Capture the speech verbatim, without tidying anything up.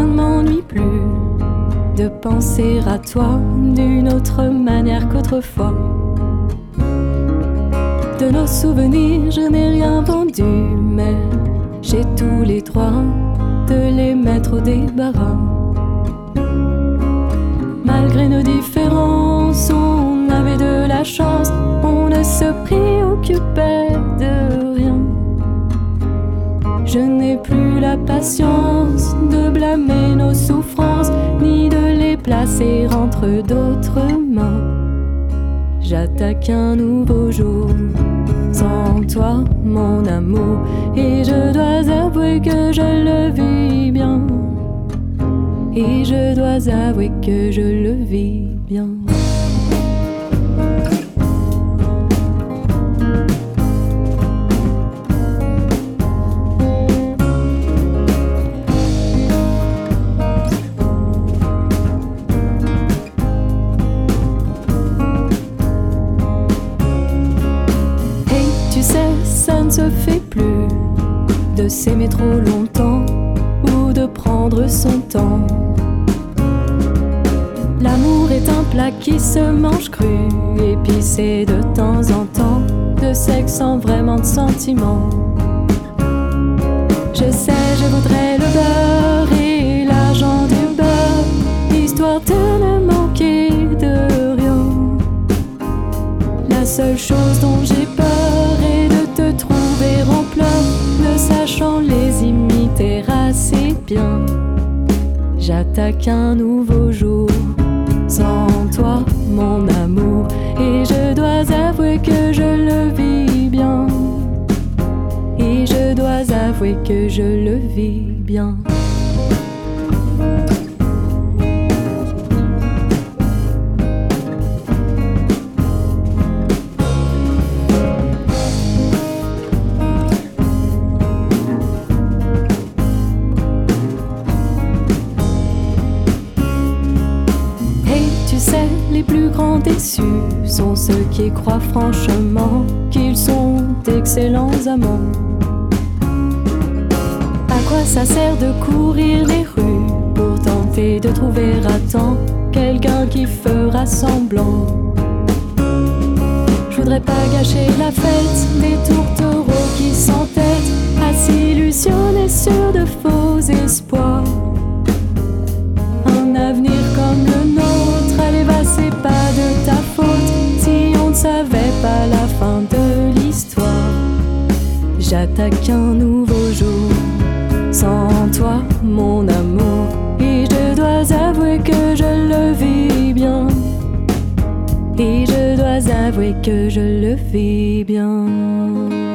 ne m'ennuie plus de penser à toi d'une autre manière qu'autrefois. De nos souvenirs, je n'ai rien vendu, mais j'ai tous les droits de les mettre au débarras. Malgré nos différences, on avait de la chance, on ne se préoccupait de rien. Je n'ai plus la patience de blâmer nos souffrances, ni de les placer entre d'autres mains. J'attaque un nouveau jour, sans toi mon amour, et je dois avouer que je le vis bien. Et je dois avouer que je le vis bien. Ça ne se fait plus de s'aimer trop longtemps ou de prendre son temps. L'amour est un plat qui se mange cru, épicé de temps en temps, de sexe sans vraiment de sentiments. Je sais, je voudrais le beurre et l'argent du beurre, histoire de ne manquer de rien. La seule chose dont j'ai peur est de te trouver en pleurs, ne sachant les imiter assez bien. J'attaque un nouveau jour, sans toi mon amour, et je dois avouer que je le vis bien. Et je dois avouer que je le vis bien. Tu sais, les plus grands déçus sont ceux qui croient franchement qu'ils sont d'excellents amants. À quoi ça sert de courir les rues pour tenter de trouver à temps quelqu'un qui fera semblant? Je voudrais pas gâcher la fête des tourtereaux qui s'entêtent à s'illusionner sur de faux espoirs. Un avenir comme le nôtre, allez va, c'est pas de ta faute si on ne savait pas la fin de l'histoire. J'attaque un nouveau jour, sans toi mon amour, et je dois avouer que je le vis bien. Et je dois avouer que je le vis bien.